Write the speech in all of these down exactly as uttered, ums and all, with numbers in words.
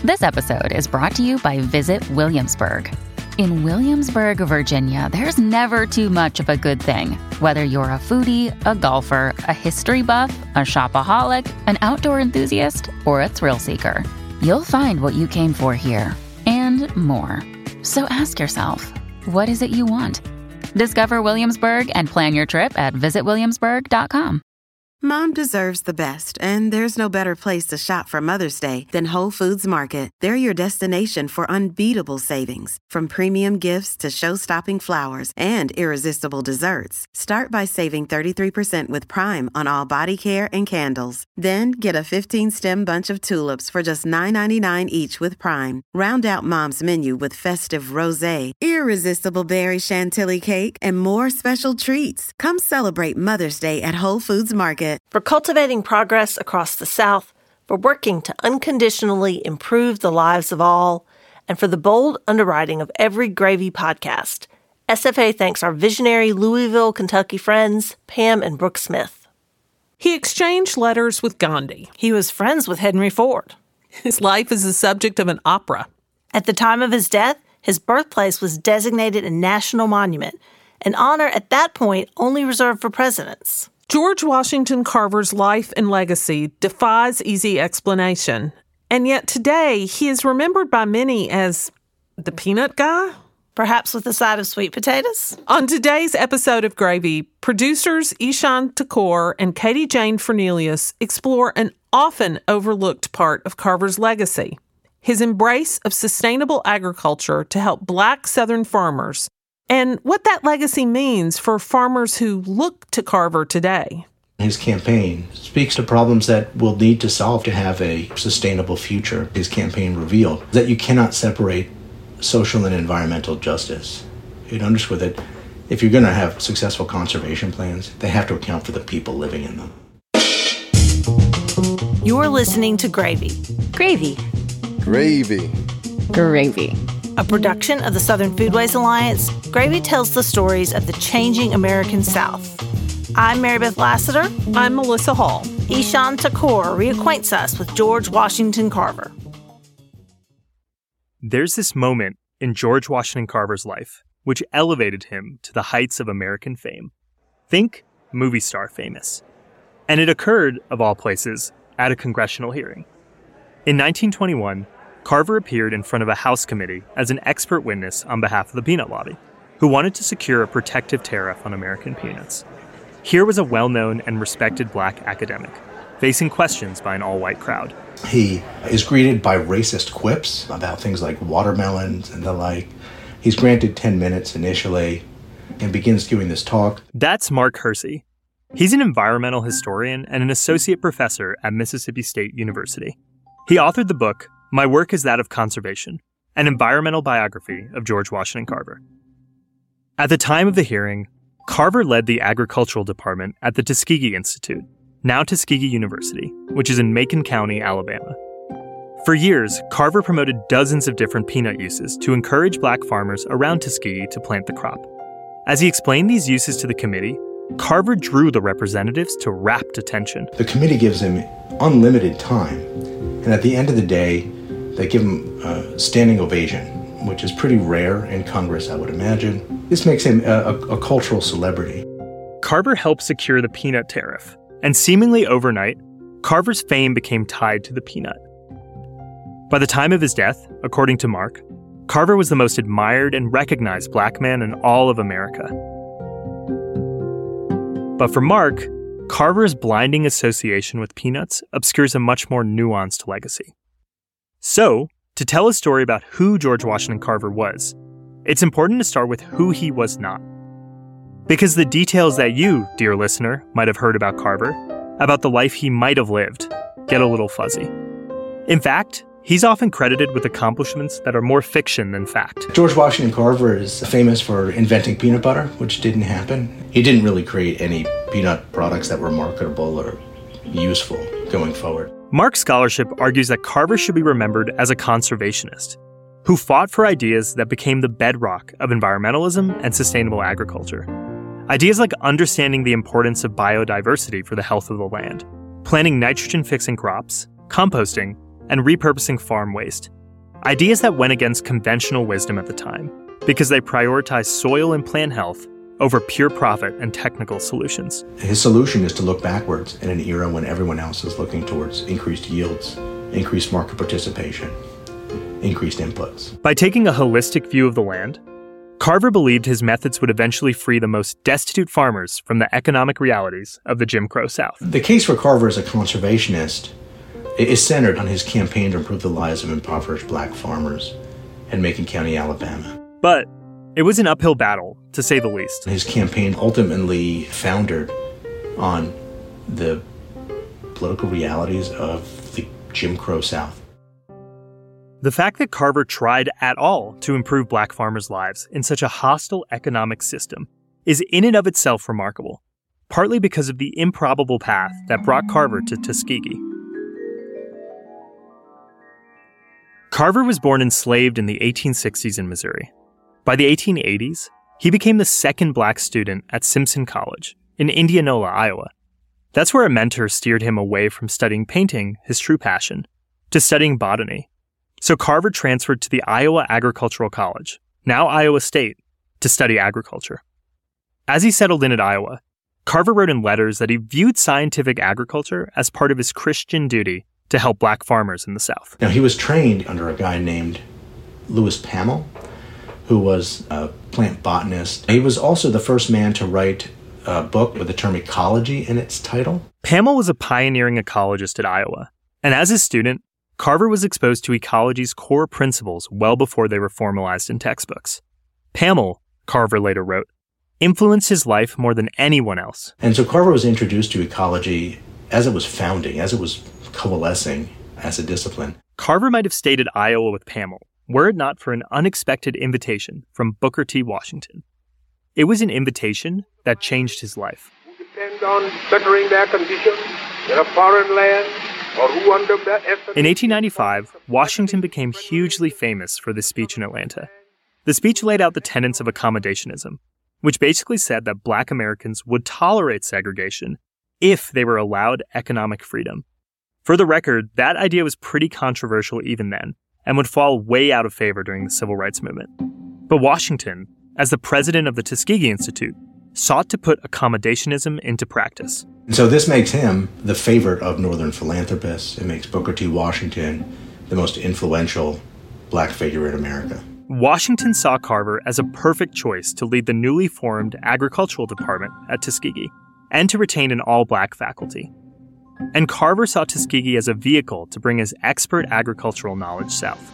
This episode is brought to you by Visit Williamsburg. In Williamsburg, Virginia, there's never too much of a good thing. Whether you're a foodie, a golfer, a history buff, a shopaholic, an outdoor enthusiast, or a thrill seeker, you'll find what you came for here and more. So ask yourself, what is it you want? Discover Williamsburg and plan your trip at visit williamsburg dot com. Mom deserves the best, and there's no better place to shop for Mother's Day than Whole Foods Market. They're your destination for unbeatable savings, from premium gifts to show-stopping flowers and irresistible desserts. Start by saving thirty-three percent with Prime on all body care and candles. Then get a fifteen-stem bunch of tulips for just nine ninety-nine each with Prime. Round out Mom's menu with festive rosé, irresistible berry chantilly cake, and more special treats. Come celebrate Mother's Day at Whole Foods Market. For cultivating progress across the South, for working to unconditionally improve the lives of all, and for the bold underwriting of every Gravy podcast, S F A thanks our visionary Louisville, Kentucky friends, Pam and Brooke Smith. He exchanged letters with Gandhi. He was friends with Henry Ford. His life is the subject of an opera. At the time of his death, his birthplace was designated a national monument, an honor at that point only reserved for presidents. George Washington Carver's life and legacy defies easy explanation, and yet today he is remembered by many as the peanut guy? Perhaps with a side of sweet potatoes? On today's episode of Gravy, producers Ishan Thakur and Katie Jane Fernelius explore an often overlooked part of Carver's legacy, his embrace of sustainable agriculture to help Black Southern farmers, and what that legacy means for farmers who look to Carver today. His campaign speaks to problems that we'll need to solve to have a sustainable future. His campaign revealed that you cannot separate social and environmental justice. It underscored that if you're going to have successful conservation plans, they have to account for the people living in them. You're listening to Gravy. Gravy. Gravy. Gravy. A production of the Southern Foodways Alliance, Gravy tells the stories of the changing American South. I'm Mary Beth Lassiter. I'm Melissa Hall. Ishan Thakur reacquaints us with George Washington Carver. There's this moment in George Washington Carver's life which elevated him to the heights of American fame. Think movie star famous. And it occurred, of all places, at a congressional hearing. In nineteen twenty-one, Carver appeared in front of a House committee as an expert witness on behalf of the peanut lobby, who wanted to secure a protective tariff on American peanuts. Here was a well-known and respected Black academic, facing questions by an all-white crowd. He is greeted by racist quips about things like watermelons and the like. He's granted ten minutes initially and begins giving this talk. That's Mark Hersey. He's an environmental historian and an associate professor at Mississippi State University. He authored the book, My Work is That of Conservation, an environmental biography of George Washington Carver. At the time of the hearing, Carver led the agricultural department at the Tuskegee Institute, now Tuskegee University, which is in Macon County, Alabama. For years, Carver promoted dozens of different peanut uses to encourage Black farmers around Tuskegee to plant the crop. As he explained these uses to the committee, Carver drew the representatives to rapt attention. The committee gives him unlimited time, and at the end of the day, they give him a standing ovation, which is pretty rare in Congress, I would imagine. This makes him a, a, a cultural celebrity. Carver helped secure the peanut tariff, and seemingly overnight, Carver's fame became tied to the peanut. By the time of his death, according to Mark, Carver was the most admired and recognized Black man in all of America. But for Mark, Carver's blinding association with peanuts obscures a much more nuanced legacy. So, to tell a story about who George Washington Carver was, it's important to start with who he was not. Because the details that you, dear listener, might have heard about Carver, about the life he might have lived, get a little fuzzy. In fact, he's often credited with accomplishments that are more fiction than fact. George Washington Carver is famous for inventing peanut butter, which didn't happen. He didn't really create any peanut products that were marketable or useful going forward. Mark's scholarship argues that Carver should be remembered as a conservationist, who fought for ideas that became the bedrock of environmentalism and sustainable agriculture. Ideas like understanding the importance of biodiversity for the health of the land, planting nitrogen-fixing crops, composting, and repurposing farm waste, ideas that went against conventional wisdom at the time because they prioritized soil and plant health over pure profit and technical solutions. His solution is to look backwards in an era when everyone else is looking towards increased yields, increased market participation, increased inputs. By taking a holistic view of the land, Carver believed his methods would eventually free the most destitute farmers from the economic realities of the Jim Crow South. The case for Carver as a conservationist is centered on his campaign to improve the lives of impoverished black farmers in Macon County, Alabama. But it was an uphill battle, to say the least. His campaign ultimately foundered on the political realities of the Jim Crow South. The fact that Carver tried at all to improve black farmers' lives in such a hostile economic system is in and of itself remarkable, partly because of the improbable path that brought Carver to Tuskegee. Carver was born enslaved in the eighteen sixties in Missouri. By the eighteen eighties, he became the second black student at Simpson College in Indianola, Iowa. That's where a mentor steered him away from studying painting, his true passion, to studying botany. So Carver transferred to the Iowa Agricultural College, now Iowa State, to study agriculture. As he settled in at Iowa, Carver wrote in letters that he viewed scientific agriculture as part of his Christian duty to help black farmers in the South. Now, he was trained under a guy named Lewis Pamel, who was a plant botanist. He was also the first man to write a book with the term ecology in its title. Pamel was a pioneering ecologist at Iowa, and as a student, Carver was exposed to ecology's core principles well before they were formalized in textbooks. Pamel, Carver later wrote, influenced his life more than anyone else. And so Carver was introduced to ecology as it was founding, as it was coalescing as a discipline. Carver might have stayed at Iowa with Pamel, were it not for an unexpected invitation from Booker T. Washington. It was an invitation that changed his life. Who depend on bettering their condition in a foreign land, or who under In eighteen ninety-five, Washington became hugely famous for this speech in Atlanta. The speech laid out the tenets of accommodationism, which basically said that black Americans would tolerate segregation if they were allowed economic freedom. For the record, that idea was pretty controversial even then, and would fall way out of favor during the Civil Rights Movement. But Washington, as the president of the Tuskegee Institute, sought to put accommodationism into practice. And so this makes him the favorite of Northern philanthropists. It makes Booker T. Washington the most influential black figure in America. Washington saw Carver as a perfect choice to lead the newly formed agricultural department at Tuskegee, and to retain an all-black faculty. And Carver saw Tuskegee as a vehicle to bring his expert agricultural knowledge south.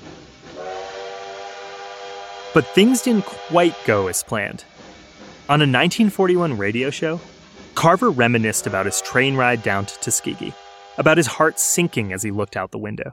But things didn't quite go as planned. On a nineteen forty-one radio show, Carver reminisced about his train ride down to Tuskegee, about his heart sinking as he looked out the window.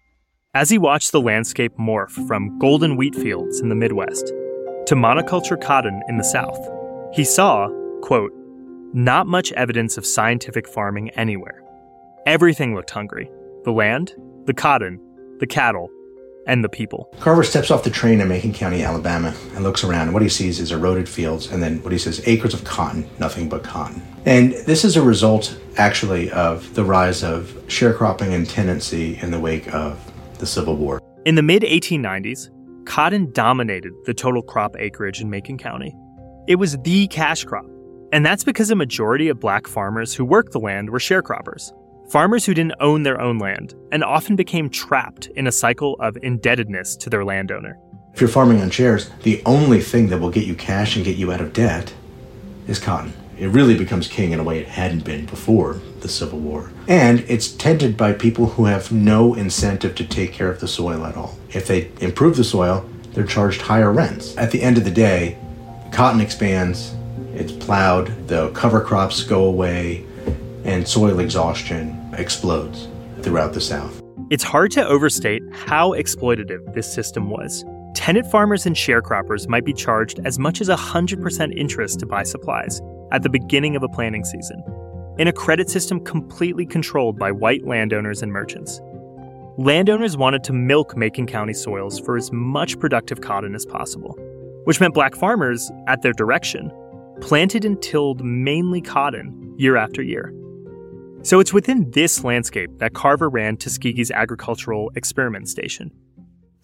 As he watched the landscape morph from golden wheat fields in the Midwest to monoculture cotton in the South, he saw, quote, not much evidence of scientific farming anywhere. Everything looked hungry. The land, the cotton, the cattle, and the people. Carver steps off the train in Macon County, Alabama, and looks around, and what he sees is eroded fields, and then what he says, acres of cotton, nothing but cotton. And this is a result, actually, of the rise of sharecropping and tenancy in the wake of the Civil War. In the mid eighteen nineties, cotton dominated the total crop acreage in Macon County. It was the cash crop. And that's because a majority of black farmers who worked the land were sharecroppers, farmers who didn't own their own land and often became trapped in a cycle of indebtedness to their landowner. If you're farming on shares, the only thing that will get you cash and get you out of debt is cotton. It really becomes king in a way it hadn't been before the Civil War. And it's tended by people who have no incentive to take care of the soil at all. If they improve the soil, they're charged higher rents. At the end of the day, cotton expands, it's plowed, the cover crops go away, and soil exhaustion explodes throughout the South. It's hard to overstate how exploitative this system was. Tenant farmers and sharecroppers might be charged as much as one hundred percent interest to buy supplies at the beginning of a planting season, in a credit system completely controlled by white landowners and merchants. Landowners wanted to milk Macon County soils for as much productive cotton as possible, which meant black farmers, at their direction, planted and tilled mainly cotton year after year. So it's within this landscape that Carver ran Tuskegee's agricultural experiment station.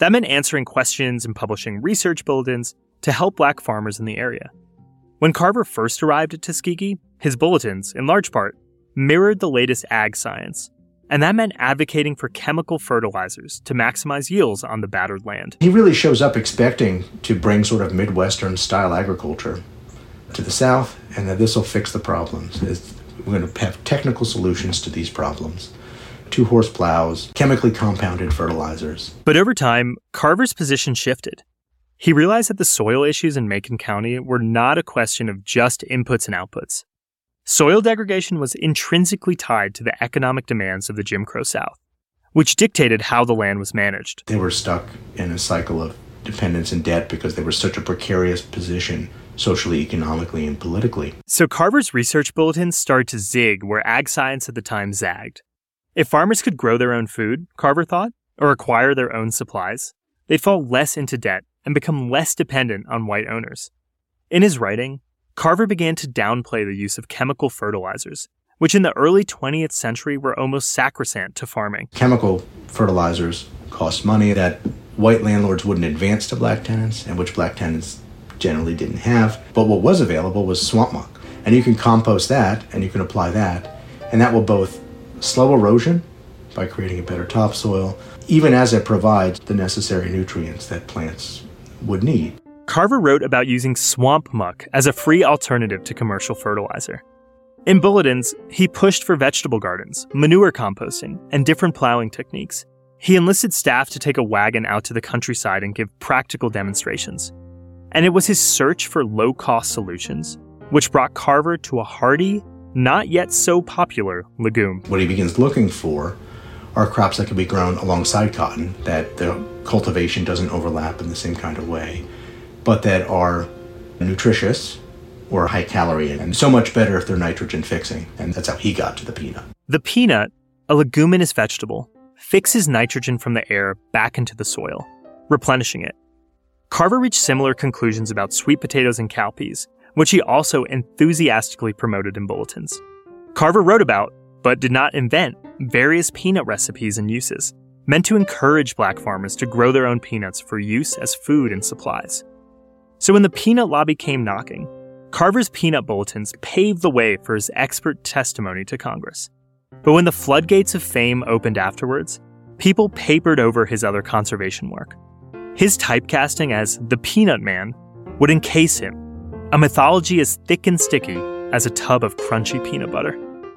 That meant answering questions and publishing research bulletins to help black farmers in the area. When Carver first arrived at Tuskegee, his bulletins, in large part, mirrored the latest ag science, and that meant advocating for chemical fertilizers to maximize yields on the battered land. He really shows up expecting to bring sort of Midwestern-style agriculture to the South, and that this will fix the problems. It's, we're going to have technical solutions to these problems. Two-horse plows, chemically compounded fertilizers. But over time, Carver's position shifted. He realized that the soil issues in Macon County were not a question of just inputs and outputs. Soil degradation was intrinsically tied to the economic demands of the Jim Crow South, which dictated how the land was managed. They were stuck in a cycle of dependence and debt because they were such a precarious position socially, economically, and politically. So Carver's research bulletins started to zig where ag science at the time zagged. If farmers could grow their own food, Carver thought, or acquire their own supplies, they'd fall less into debt and become less dependent on white owners. In his writing, Carver began to downplay the use of chemical fertilizers, which in the early twentieth century were almost sacrosanct to farming. Chemical fertilizers cost money that white landlords wouldn't advance to black tenants, and which black tenants generally didn't have. But what was available was swamp muck. And you can compost that, and you can apply that, and that will both slow erosion by creating a better topsoil, even as it provides the necessary nutrients that plants would need. Carver wrote about using swamp muck as a free alternative to commercial fertilizer. In bulletins, he pushed for vegetable gardens, manure composting, and different plowing techniques. He enlisted staff to take a wagon out to the countryside and give practical demonstrations. And it was his search for low-cost solutions which brought Carver to a hardy, not yet so popular legume. What he begins looking for are crops that can be grown alongside cotton, that the cultivation doesn't overlap in the same kind of way, but that are nutritious or high calorie, and so much better if they're nitrogen fixing. And that's how he got to the peanut. The peanut, a leguminous vegetable, fixes nitrogen from the air back into the soil, replenishing it. Carver reached similar conclusions about sweet potatoes and cowpeas, which he also enthusiastically promoted in bulletins. Carver wrote about, but did not invent, various peanut recipes and uses, meant to encourage black farmers to grow their own peanuts for use as food and supplies. So when the peanut lobby came knocking, Carver's peanut bulletins paved the way for his expert testimony to Congress. But when the floodgates of fame opened afterwards, people papered over his other conservation work. His typecasting as the Peanut Man would encase him, a mythology as thick and sticky as a tub of crunchy peanut butter.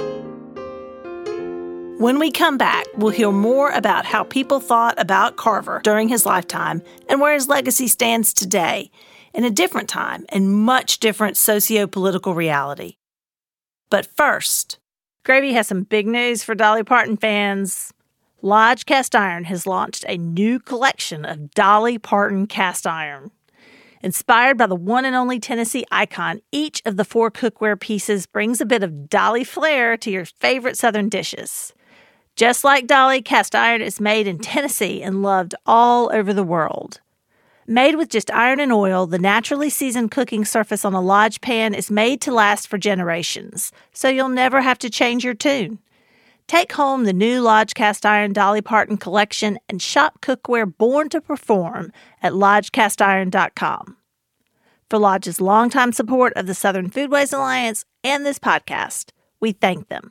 When we come back, we'll hear more about how people thought about Carver during his lifetime and where his legacy stands today, in a different time and much different socio-political reality. But first, Gravy has some big news for Dolly Parton fans. Lodge Cast Iron has launched a new collection of Dolly Parton cast iron. Inspired by the one and only Tennessee icon, each of the four cookware pieces brings a bit of Dolly flair to your favorite Southern dishes. Just like Dolly, cast iron is made in Tennessee and loved all over the world. Made with just iron and oil, the naturally seasoned cooking surface on a Lodge pan is made to last for generations, so you'll never have to change your tune. Take home the new Lodge Cast Iron Dolly Parton collection and shop cookware born to perform at lodge cast iron dot com. For Lodge's longtime support of the Southern Foodways Alliance and this podcast, we thank them.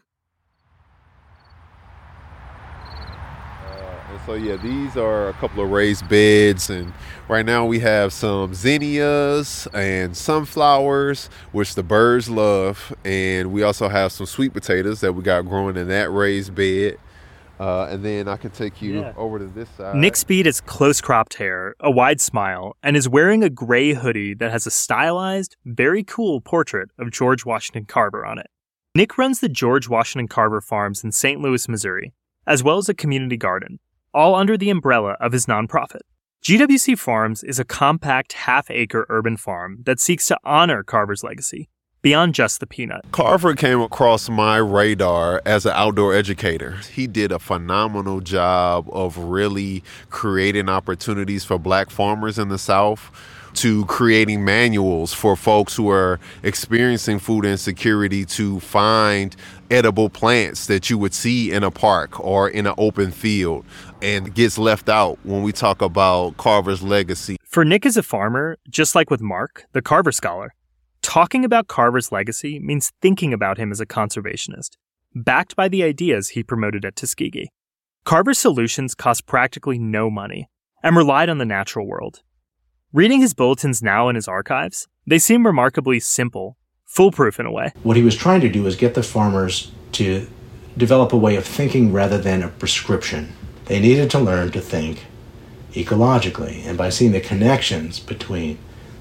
Uh, and so, yeah, these are a couple of raised beds, and right now we have some zinnias and sunflowers, which the birds love, and we also have some sweet potatoes that we got growing in that raised bed. Uh, and then I can take you yeah. over to this side. Nick Speed has close-cropped hair, a wide smile, and is wearing a gray hoodie that has a stylized, very cool portrait of George Washington Carver on it. Nick runs the George Washington Carver Farms in Saint Louis, Missouri, as well as a community garden, all under the umbrella of his nonprofit. G W C Farms is a compact half-acre urban farm that seeks to honor Carver's legacy, beyond just the peanut. Carver came across my radar as an outdoor educator. He did a phenomenal job of really creating opportunities for black farmers in the South, to creating manuals for folks who are experiencing food insecurity to find edible plants that you would see in a park or in an open field, and gets left out when we talk about Carver's legacy. For Nick as a farmer, just like with Mark, the Carver scholar, talking about Carver's legacy means thinking about him as a conservationist, backed by the ideas he promoted at Tuskegee. Carver's solutions cost practically no money and relied on the natural world. Reading his bulletins now in his archives, they seem remarkably simple, foolproof in a way. What he was trying to do was get the farmers to develop a way of thinking rather than a prescription. They needed to learn to think ecologically, and by seeing the connections between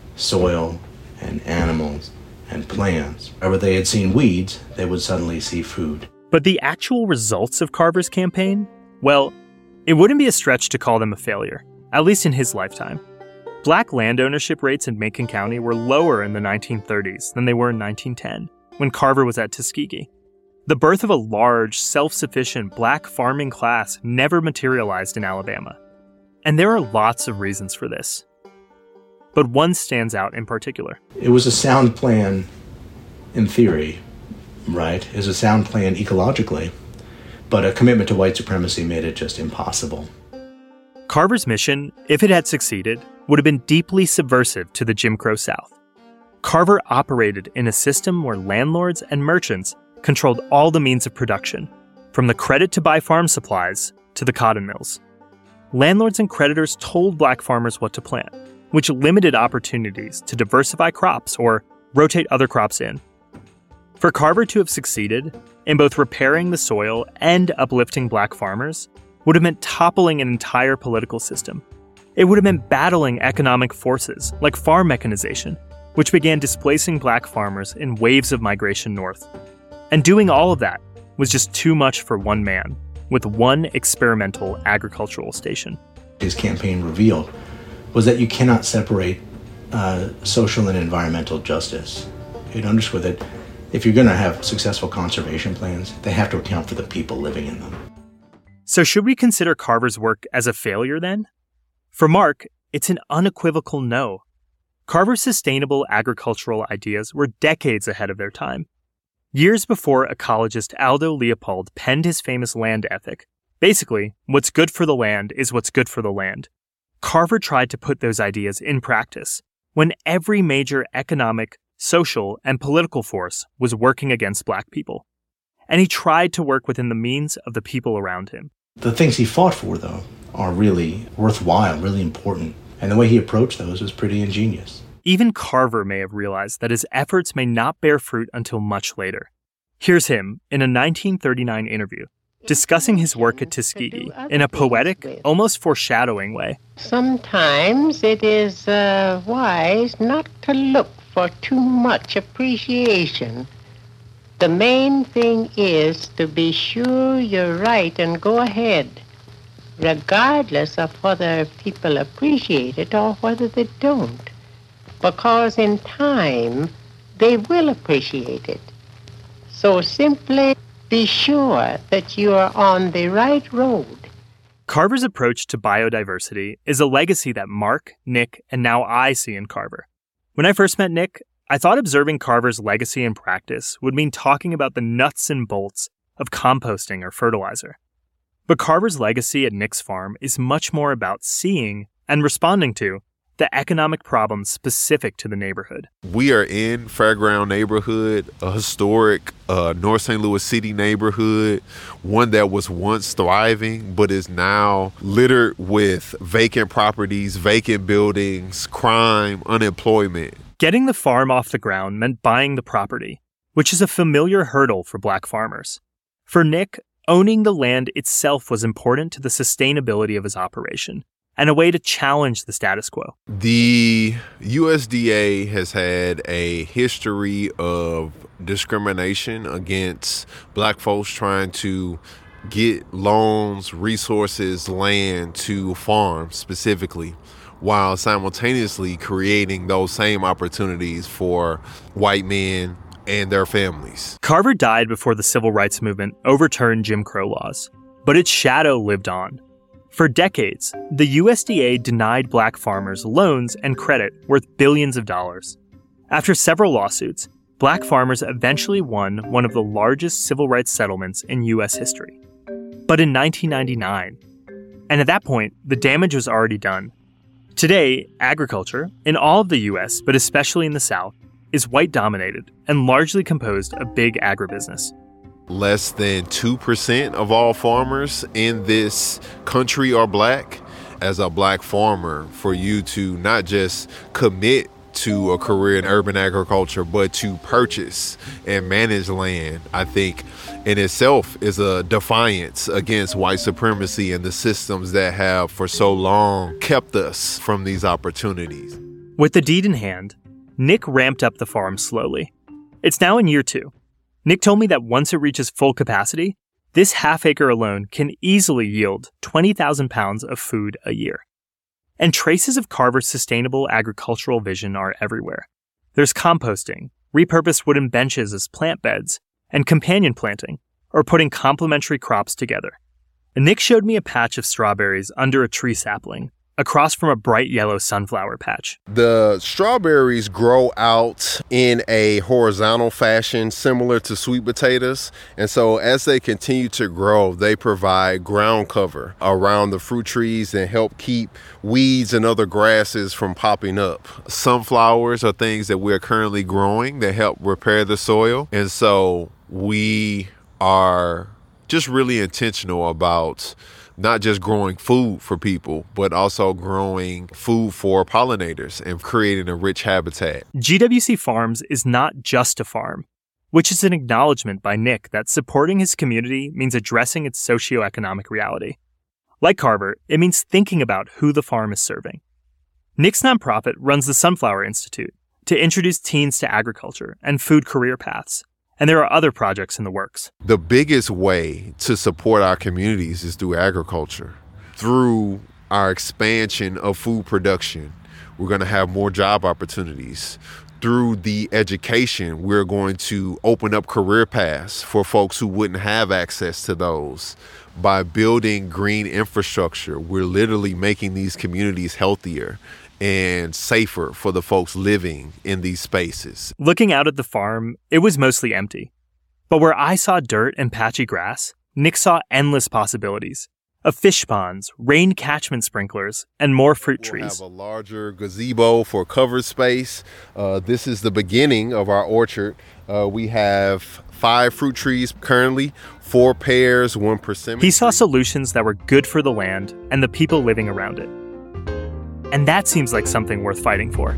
soil and animals and plants. Wherever they had seen weeds, they would suddenly see food. But the actual results of Carver's campaign, well, it wouldn't be a stretch to call them a failure, at least in his lifetime. Black land ownership rates in Macon County were lower in the nineteen thirties than they were in nineteen ten, when Carver was at Tuskegee. The birth of a large, self-sufficient black farming class never materialized in Alabama. And there are lots of reasons for this. But one stands out in particular. It was a sound plan in theory, right? It was a sound plan ecologically, but a commitment to white supremacy made it just impossible. Carver's mission, if it had succeeded, would have been deeply subversive to the Jim Crow South. Carver operated in a system where landlords and merchants controlled all the means of production, from the credit to buy farm supplies to the cotton mills. Landlords and creditors told black farmers what to plant, which limited opportunities to diversify crops or rotate other crops in. For Carver to have succeeded in both repairing the soil and uplifting black farmers would have meant toppling an entire political system. It would have meant battling economic forces like farm mechanization, which began displacing black farmers in waves of migration north. And doing all of that was just too much for one man, with one experimental agricultural station. His campaign revealed was that you cannot separate uh, social and environmental justice. It underscored that if you're going to have successful conservation plans, they have to account for the people living in them. So should we consider Carver's work as a failure then? For Mark, it's an unequivocal no. Carver's sustainable agricultural ideas were decades ahead of their time. Years before ecologist Aldo Leopold penned his famous land ethic, basically, what's good for the land is what's good for the land, Carver tried to put those ideas in practice when every major economic, social, and political force was working against black people. And he tried to work within the means of the people around him. The things he fought for, though, are really worthwhile, really important. And the way he approached those was pretty ingenious. Even Carver may have realized that his efforts may not bear fruit until much later. Here's him in a nineteen thirty-nine interview, discussing his work at Tuskegee in a poetic, almost foreshadowing way. Sometimes it is uh, wise not to look for too much appreciation. The main thing is to be sure you're right and go ahead, regardless of whether people appreciate it or whether they don't. Because in time, they will appreciate it. So simply be sure that you are on the right road. Carver's approach to biodiversity is a legacy that Mark, Nick, and now I see in Carver. When I first met Nick, I thought observing Carver's legacy in practice would mean talking about the nuts and bolts of composting or fertilizer. But Carver's legacy at Nick's farm is much more about seeing and responding to the economic problems specific to the neighborhood. We are in Fairground neighborhood, a historic uh, North Saint Louis City neighborhood, one that was once thriving but is now littered with vacant properties, vacant buildings, crime, unemployment. Getting the farm off the ground meant buying the property, which is a familiar hurdle for black farmers. For Nick, owning the land itself was important to the sustainability of his operation, and a way to challenge the status quo. The U S D A has had a history of discrimination against black folks trying to get loans, resources, land to farm specifically, while simultaneously creating those same opportunities for white men and their families. Carver died before the civil rights movement overturned Jim Crow laws, but its shadow lived on. For decades, the U S D A denied black farmers loans and credit worth billions of dollars. After several lawsuits, black farmers eventually won one of the largest civil rights settlements in U S history. But in nineteen ninety-nine, and at that point, the damage was already done. Today, agriculture, in all of the U S, but especially in the South, is white-dominated and largely composed of big agribusiness. Less than two percent of all farmers in this country are black. As a black farmer, for you to not just commit to a career in urban agriculture, but to purchase and manage land, I think in itself is a defiance against white supremacy and the systems that have for so long kept us from these opportunities. With the deed in hand, Nick ramped up the farm slowly. It's now in year two. Nick told me that once it reaches full capacity, this half acre alone can easily yield twenty thousand pounds of food a year. And traces of Carver's sustainable agricultural vision are everywhere. There's composting, repurposed wooden benches as plant beds, and companion planting, or putting complementary crops together. And Nick showed me a patch of strawberries under a tree sapling, across from a bright yellow sunflower patch. The strawberries grow out in a horizontal fashion similar to sweet potatoes. And so as they continue to grow, they provide ground cover around the fruit trees and help keep weeds and other grasses from popping up. Sunflowers are things that we're currently growing that help repair the soil. And so we are just really intentional about not just growing food for people, but also growing food for pollinators and creating a rich habitat. G W C Farms is not just a farm, which is an acknowledgement by Nick that supporting his community means addressing its socioeconomic reality. Like Carver, it means thinking about who the farm is serving. Nick's nonprofit runs the Sunflower Institute to introduce teens to agriculture and food career paths. And there are other projects in the works. The biggest way to support our communities is through agriculture. Through our expansion of food production, we're going to have more job opportunities. Through the education, we're going to open up career paths for folks who wouldn't have access to those. By building green infrastructure, we're literally making these communities healthier and safer for the folks living in these spaces. Looking out at the farm, it was mostly empty. But where I saw dirt and patchy grass, Nick saw endless possibilities of fish ponds, rain catchment sprinklers, and more fruit trees. We'll have a larger gazebo for covered space. Uh, this is the beginning of our orchard. Uh, we have five fruit trees currently, four pears, one persimmon. He saw solutions that were good for the land and the people living around it. And that seems like something worth fighting for.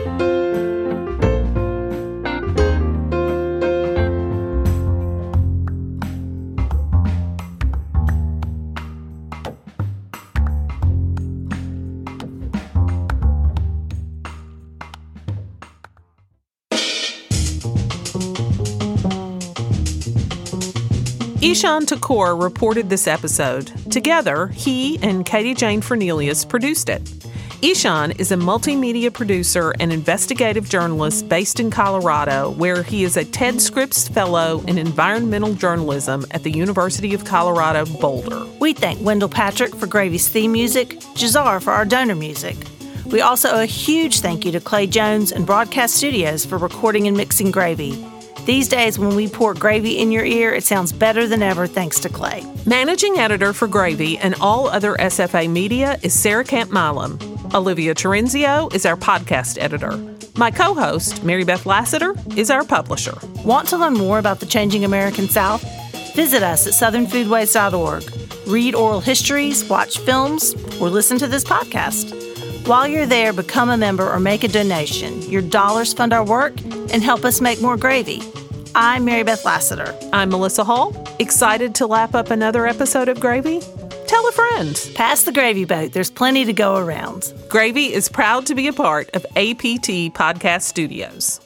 Ishan Thakur reported this episode. Together, he and Katie Jane Fernelius produced it. Ishan is a multimedia producer and investigative journalist based in Colorado, where he is a Ted Scripps Fellow in Environmental Journalism at the University of Colorado, Boulder. We thank Wendell Patrick for Gravy's theme music, Jazar for our donor music. We also owe a huge thank you to Clay Jones and Broadcast Studios for recording and mixing Gravy. These days, when we pour Gravy in your ear, it sounds better than ever thanks to Clay. Managing editor for Gravy and all other S F A media is Sarah Camp Milam. Olivia Terenzio is our podcast editor. My co-host, Mary Beth Lassiter, is our publisher. Want to learn more about the changing American South? Visit us at southern foodways dot org. Read oral histories, watch films, or listen to this podcast. While you're there, become a member or make a donation. Your dollars fund our work and help us make more Gravy. I'm Mary Beth Lassiter. I'm Melissa Hall. Excited to lap up another episode of Gravy? Tell a friend. Pass the gravy boat. There's plenty to go around. Gravy is proud to be a part of A P T Podcast Studios.